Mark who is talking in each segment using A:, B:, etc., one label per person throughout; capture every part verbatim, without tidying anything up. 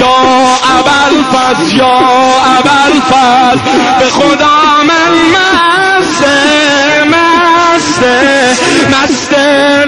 A: یا ابوالفضل یا ابوالفضل به خدا من مسته مسته مسته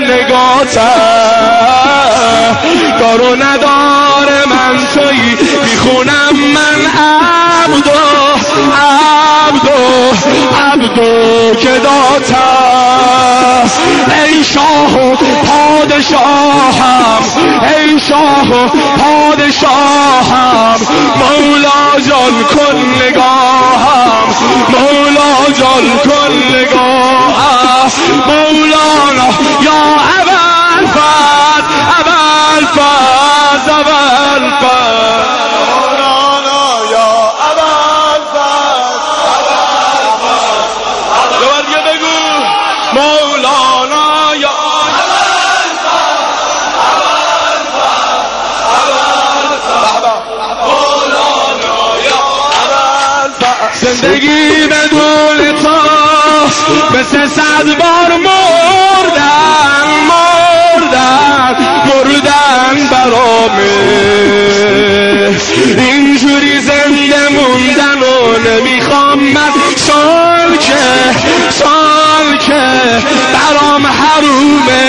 A: نگاتم دارو نداره من توی میخونم من عبدو عبدو عبدو که داتم ای شاه و پادشاهم ای شاه و پادشاهم مولا جان کن نگاهم مولا جان کن نگاهم مولانا یا ابوالفضل ابوالفضل ابوالفضل
B: مولانا یا ابوالفضل ابوالفضل
A: دوباره دیگه بگو مولانا یا زندگی بدون تو مثل صد بار مردن مردن مردن برامه اینجوری زنده موندن و نمیخوام من سال که سال که برام حرومه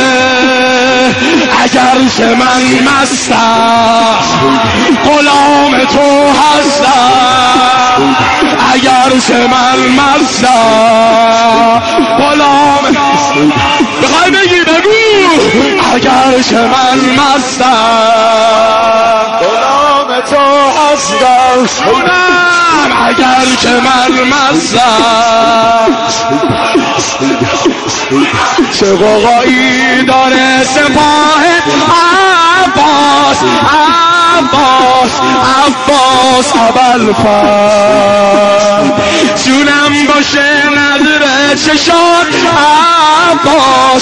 A: اگر که من مستم غلام تو هستم اگر که من مستم غلام بخوای بگی بگو اگر که من مستم
B: غلام تو هستم
A: اونم اگر که من مستم چه قوقایی داره سپاه عباس عباس عباس ابوالفضل جونم باشه نداره چشات عباس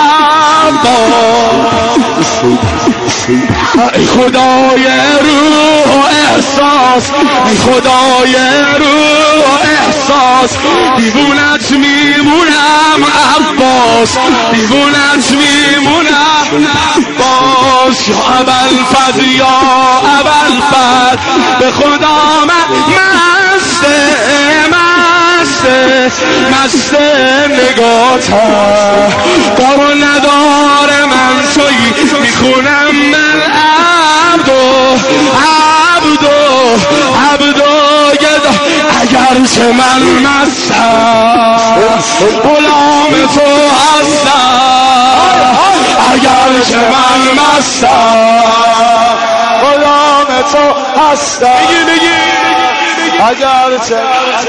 A: عباس ای خدای روح و احساس ای خدای روح و احساس دیوونت میمونم عباس دیوونت میمونم عباس یا ابوالفضل یا ابوالفضل به خدا من مسته مسته مسته نگاتم دارو نداره من توی میخونم من عبدو عبدو عبدو گدا اگر که من مستم غلام تو هستم اگر که من مستم
B: غلام تو هستم
A: بگی بگی
B: اگر چه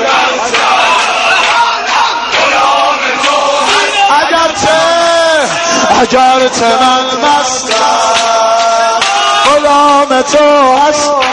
B: اگر چه اگر چه من مستم غلام تو هستم